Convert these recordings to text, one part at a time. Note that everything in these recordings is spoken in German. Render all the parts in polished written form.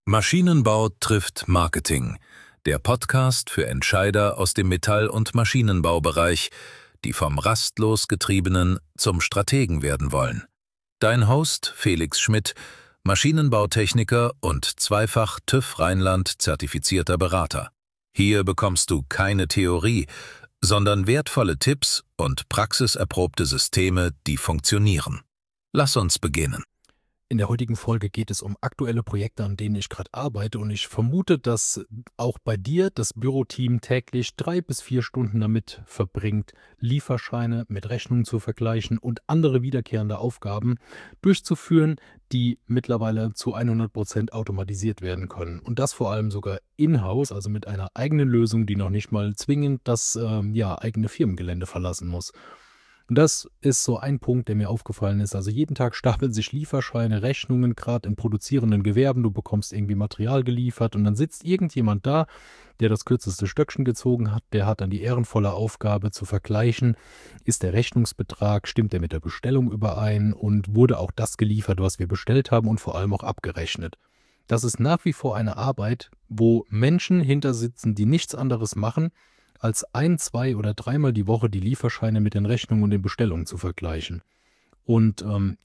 Maschinenbau trifft Marketing, der Podcast für Entscheider aus dem Metall- und Maschinenbaubereich, die vom rastlos Getriebenen zum Strategen werden wollen. Dein Host Felix Schmidt, Maschinenbautechniker und zweifach TÜV Rheinland zertifizierter Berater. Hier bekommst du keine Theorie, sondern wertvolle Tipps und praxiserprobte Systeme, die funktionieren. Lass uns beginnen. In der heutigen Folge geht es um aktuelle Projekte, an denen ich gerade arbeite, und ich vermute, dass auch bei dir das Büroteam täglich 3 bis 4 Stunden damit verbringt, Lieferscheine mit Rechnungen zu vergleichen und andere wiederkehrende Aufgaben durchzuführen, die mittlerweile zu 100% automatisiert werden können. Und das vor allem sogar in-house, also mit einer eigenen Lösung, die noch nicht mal zwingend das eigene Firmengelände verlassen muss. Und das ist so ein Punkt, der mir aufgefallen ist. Also jeden Tag stapeln sich Lieferscheine, Rechnungen, gerade in produzierenden Gewerben. Du bekommst irgendwie Material geliefert und dann sitzt irgendjemand da, der das kürzeste Stöckchen gezogen hat. Der hat dann die ehrenvolle Aufgabe zu vergleichen, ist der Rechnungsbetrag, stimmt der mit der Bestellung überein und wurde auch das geliefert, was wir bestellt haben, und vor allem auch abgerechnet. Das ist nach wie vor eine Arbeit, wo Menschen hinter sitzen, die nichts anderes machen, als 1, 2 oder 3-mal die Woche die Lieferscheine mit den Rechnungen und den Bestellungen zu vergleichen. Und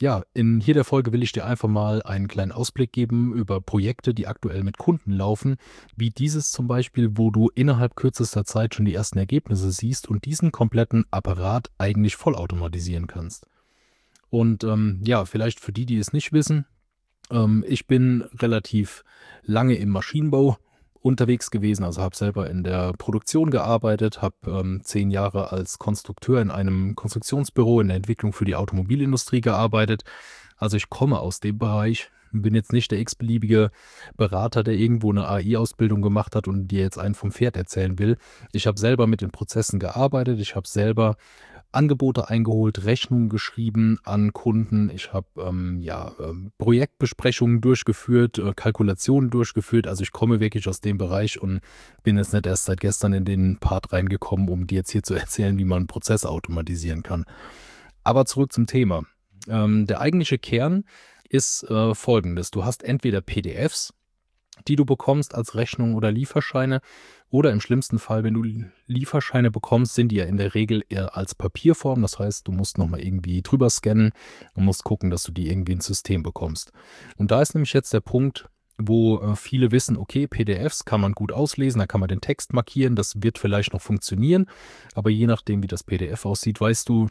in hier der Folge will ich dir einfach mal einen kleinen Ausblick geben über Projekte, die aktuell mit Kunden laufen, wie dieses zum Beispiel, wo du innerhalb kürzester Zeit schon die ersten Ergebnisse siehst und diesen kompletten Apparat eigentlich vollautomatisieren kannst. Und vielleicht für die es nicht wissen, ich bin relativ lange im Maschinenbau unterwegs gewesen, also habe selber in der Produktion gearbeitet, habe 10 Jahre als Konstrukteur in einem Konstruktionsbüro in der Entwicklung für die Automobilindustrie gearbeitet. Also ich komme aus dem Bereich, bin jetzt nicht der x-beliebige Berater, der irgendwo eine AI-Ausbildung gemacht hat und dir jetzt einen vom Pferd erzählen will. Ich habe selber mit den Prozessen gearbeitet, ich habe selber Angebote eingeholt, Rechnungen geschrieben an Kunden. Ich habe Projektbesprechungen durchgeführt, Kalkulationen durchgeführt. Also ich komme wirklich aus dem Bereich und bin jetzt nicht erst seit gestern in den Part reingekommen, um dir jetzt hier zu erzählen, wie man einen Prozess automatisieren kann. Aber zurück zum Thema. Der eigentliche Kern ist folgendes. Du hast entweder PDFs, die du bekommst als Rechnung oder Lieferscheine, oder im schlimmsten Fall, wenn du Lieferscheine bekommst, sind die ja in der Regel eher als Papierform. Das heißt, du musst nochmal irgendwie drüber scannen und musst gucken, dass du die irgendwie ins System bekommst. Und da ist nämlich jetzt der Punkt, wo viele wissen, okay, PDFs kann man gut auslesen, da kann man den Text markieren, das wird vielleicht noch funktionieren, aber je nachdem, wie das PDF aussieht, weißt du,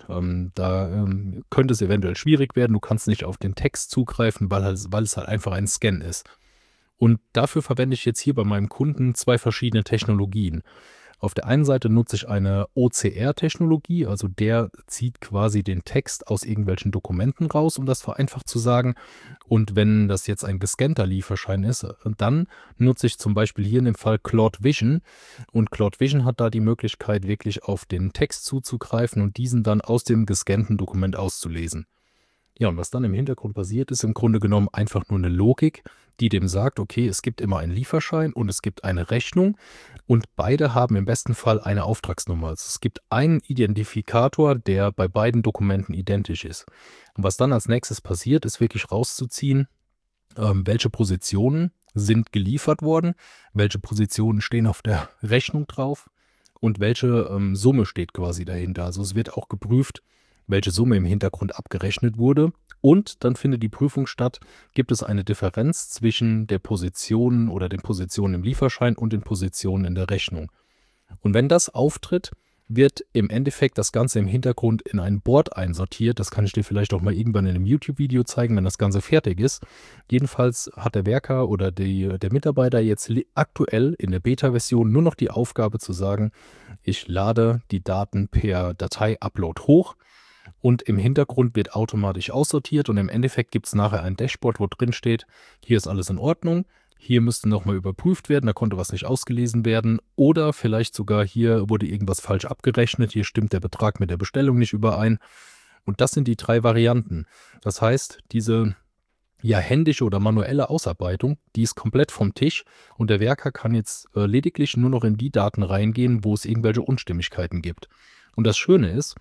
könnte es eventuell schwierig werden. Du kannst nicht auf den Text zugreifen, weil es halt einfach ein Scan ist. Und dafür verwende ich jetzt hier bei meinem Kunden 2 verschiedene Technologien. Auf der einen Seite nutze ich eine OCR-Technologie, also der zieht quasi den Text aus irgendwelchen Dokumenten raus, um das vereinfacht zu sagen. Und wenn das jetzt ein gescannter Lieferschein ist, dann nutze ich zum Beispiel hier in dem Fall Claude Vision. Und Claude Vision hat da die Möglichkeit, wirklich auf den Text zuzugreifen und diesen dann aus dem gescannten Dokument auszulesen. Ja, und was dann im Hintergrund passiert, ist im Grunde genommen einfach nur eine Logik, die dem sagt, okay, es gibt immer einen Lieferschein und es gibt eine Rechnung und beide haben im besten Fall eine Auftragsnummer. Also es gibt einen Identifikator, der bei beiden Dokumenten identisch ist. Und was dann als nächstes passiert, ist wirklich rauszuziehen, welche Positionen sind geliefert worden, welche Positionen stehen auf der Rechnung drauf und welche Summe steht quasi dahinter. Also es wird auch geprüft, welche Summe im Hintergrund abgerechnet wurde. Und dann findet die Prüfung statt, gibt es eine Differenz zwischen der Position oder den Positionen im Lieferschein und den Positionen in der Rechnung. Und wenn das auftritt, wird im Endeffekt das Ganze im Hintergrund in ein Board einsortiert. Das kann ich dir vielleicht auch mal irgendwann in einem YouTube-Video zeigen, wenn das Ganze fertig ist. Jedenfalls hat der Werker oder der Mitarbeiter jetzt aktuell in der Beta-Version nur noch die Aufgabe zu sagen, ich lade die Daten per Datei-Upload hoch. Und im Hintergrund wird automatisch aussortiert und im Endeffekt gibt es nachher ein Dashboard, wo drin steht, hier ist alles in Ordnung, hier müsste nochmal überprüft werden, da konnte was nicht ausgelesen werden oder vielleicht sogar hier wurde irgendwas falsch abgerechnet, hier stimmt der Betrag mit der Bestellung nicht überein. Und das sind die 3 Varianten. Das heißt, diese händische oder manuelle Ausarbeitung, die ist komplett vom Tisch und der Werker kann jetzt lediglich nur noch in die Daten reingehen, wo es irgendwelche Unstimmigkeiten gibt. Und das Schöne ist,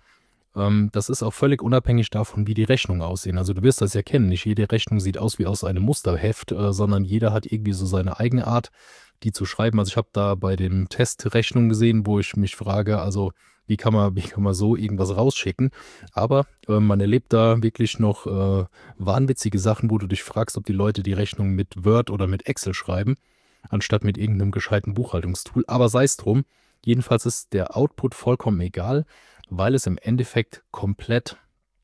Das ist auch völlig unabhängig davon, wie die Rechnungen aussehen. Also du wirst das ja kennen, nicht jede Rechnung sieht aus wie aus einem Musterheft, sondern jeder hat irgendwie so seine eigene Art, die zu schreiben. Also ich habe da bei dem Test Rechnungen gesehen, wo ich mich frage, also wie kann man so irgendwas rausschicken? Aber man erlebt da wirklich noch wahnwitzige Sachen, wo du dich fragst, ob die Leute die Rechnung mit Word oder mit Excel schreiben, anstatt mit irgendeinem gescheiten Buchhaltungstool. Aber sei es drum, jedenfalls ist der Output vollkommen egal, weil es im Endeffekt komplett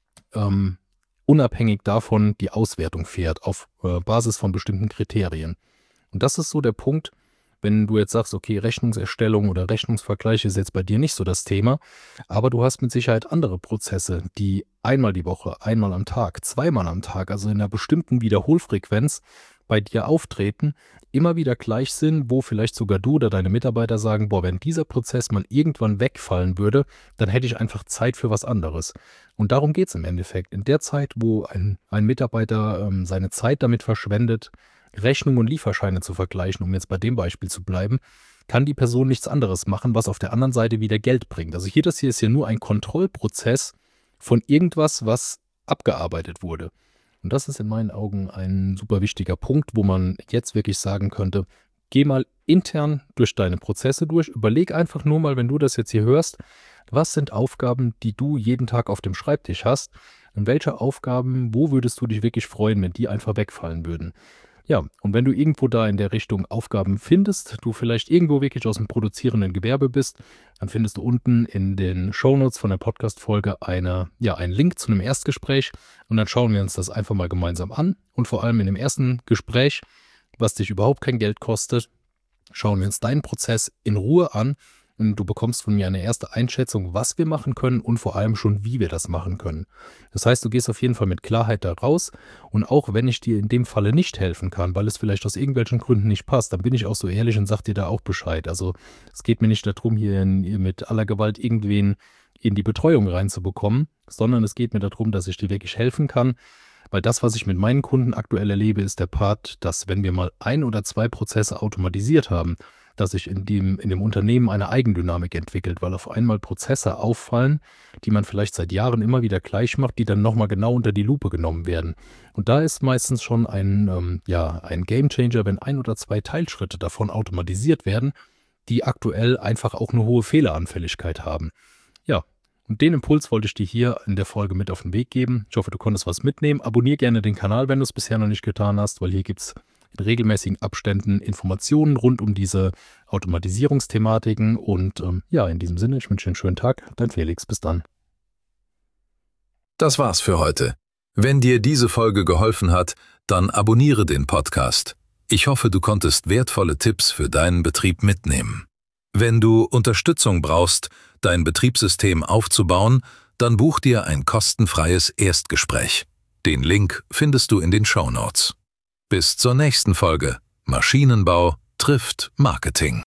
unabhängig davon die Auswertung fährt, auf Basis von bestimmten Kriterien. Und das ist so der Punkt, wenn du jetzt sagst, okay, Rechnungserstellung oder Rechnungsvergleich ist jetzt bei dir nicht so das Thema, aber du hast mit Sicherheit andere Prozesse, die einmal die Woche, einmal am Tag, zweimal am Tag, also in einer bestimmten Wiederholfrequenz bei dir auftreten, immer wieder gleich sind, wo vielleicht sogar du oder deine Mitarbeiter sagen, boah, wenn dieser Prozess mal irgendwann wegfallen würde, dann hätte ich einfach Zeit für was anderes. Und darum geht es im Endeffekt. In der Zeit, wo ein Mitarbeiter seine Zeit damit verschwendet, Rechnungen und Lieferscheine zu vergleichen, um jetzt bei dem Beispiel zu bleiben, kann die Person nichts anderes machen, was auf der anderen Seite wieder Geld bringt. Also das hier ist ja nur ein Kontrollprozess von irgendwas, was abgearbeitet wurde. Und das ist in meinen Augen ein super wichtiger Punkt, wo man jetzt wirklich sagen könnte, geh mal intern durch deine Prozesse durch, überleg einfach nur mal, wenn du das jetzt hier hörst, was sind Aufgaben, die du jeden Tag auf dem Schreibtisch hast und welche Aufgaben, wo würdest du dich wirklich freuen, wenn die einfach wegfallen würden. Ja, und wenn du irgendwo da in der Richtung Aufgaben findest, du vielleicht irgendwo wirklich aus dem produzierenden Gewerbe bist, dann findest du unten in den Shownotes von der Podcast-Folge einen Link zu einem Erstgespräch und dann schauen wir uns das einfach mal gemeinsam an und vor allem in dem ersten Gespräch, was dich überhaupt kein Geld kostet, schauen wir uns deinen Prozess in Ruhe an und du bekommst von mir eine erste Einschätzung, was wir machen können und vor allem schon, wie wir das machen können. Das heißt, du gehst auf jeden Fall mit Klarheit da raus und auch wenn ich dir in dem Falle nicht helfen kann, weil es vielleicht aus irgendwelchen Gründen nicht passt, dann bin ich auch so ehrlich und sag dir da auch Bescheid. Also es geht mir nicht darum, hier mit aller Gewalt irgendwen in die Betreuung reinzubekommen, sondern es geht mir darum, dass ich dir wirklich helfen kann. Weil das, was ich mit meinen Kunden aktuell erlebe, ist der Part, dass wenn wir mal 1 oder 2 Prozesse automatisiert haben, dass sich in dem Unternehmen eine Eigendynamik entwickelt, weil auf einmal Prozesse auffallen, die man vielleicht seit Jahren immer wieder gleich macht, die dann nochmal genau unter die Lupe genommen werden. Und da ist meistens schon ein Gamechanger, wenn 1 oder 2 Teilschritte davon automatisiert werden, die aktuell einfach auch eine hohe Fehleranfälligkeit haben. Ja, und den Impuls wollte ich dir hier in der Folge mit auf den Weg geben. Ich hoffe, du konntest was mitnehmen. Abonniere gerne den Kanal, wenn du es bisher noch nicht getan hast, weil hier gibt es in regelmäßigen Abständen Informationen rund um diese Automatisierungsthematiken. Und in diesem Sinne, ich wünsche dir einen schönen Tag. Dein Felix, bis dann. Das war's für heute. Wenn dir diese Folge geholfen hat, dann abonniere den Podcast. Ich hoffe, du konntest wertvolle Tipps für deinen Betrieb mitnehmen. Wenn du Unterstützung brauchst, dein Betriebssystem aufzubauen, dann buch dir ein kostenfreies Erstgespräch. Den Link findest du in den Shownotes. Bis zur nächsten Folge. Maschinenbau trifft Marketing.